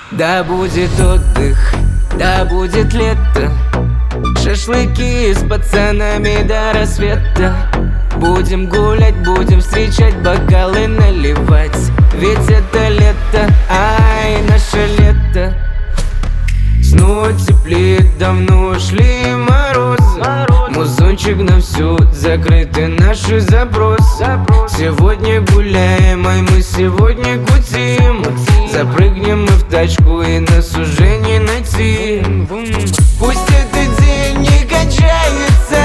Да будет отдых, да будет лето, шашлыки с пацанами до рассвета. Будем гулять, будем встречать, бокалы наливать, ведь это лето, ай, наше лето. Снова теплеет, давно ушли морозы. Музончик на всю, закрыты наши запросы. Сегодня гуляем, ай, мы сегодня кутим. Запрыгнем мы в тачку и нас уже не найти. Пусть этот день не кончается,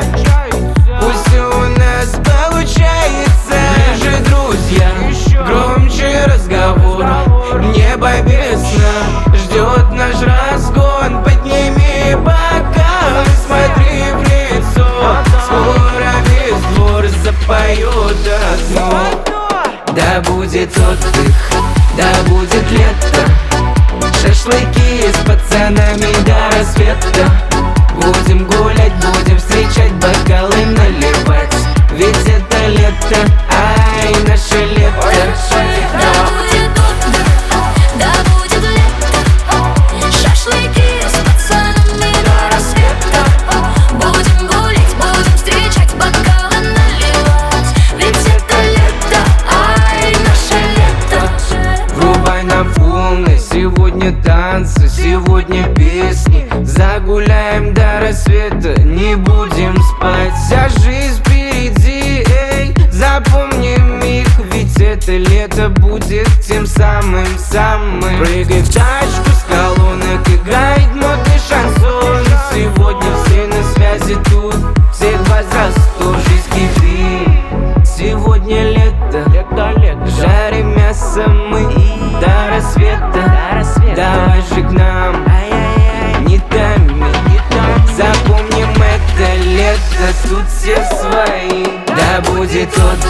пусть все у нас получается. Ближе, друзья, громче разговор. Небо без сна ждет наш разгон. Подними бокал, смотри в лицо. Скоро весь двор запоет окно. Да будет отдых, да будет лето, шашлыки с пацанами до рассвета. Будем гулять, будем встречать, бокалы наливать, ведь это лето, ай, наше лето. Да будет отдых, да будет лето, шашлыки с пацанами до рассвета. Будем гулять, будем встречать, бокалы наливать, ведь это лето, ай, наше лето. Врубай на полный, сегодня танцы, сегодня песни. Загуляем до рассвета, не будем спать. Вся жизнь впереди, эй, запомним их, ведь это лето будет тем самым. Прыгай в тачку с колонок, играет модный шансон. Сегодня все на связи тут, всех возрастов, жизнь кипит. Сегодня лето, жарим мясо мы до рассвета. Давай же к нам, не томи, запомним это лето, тут все свои. Да будет отдых,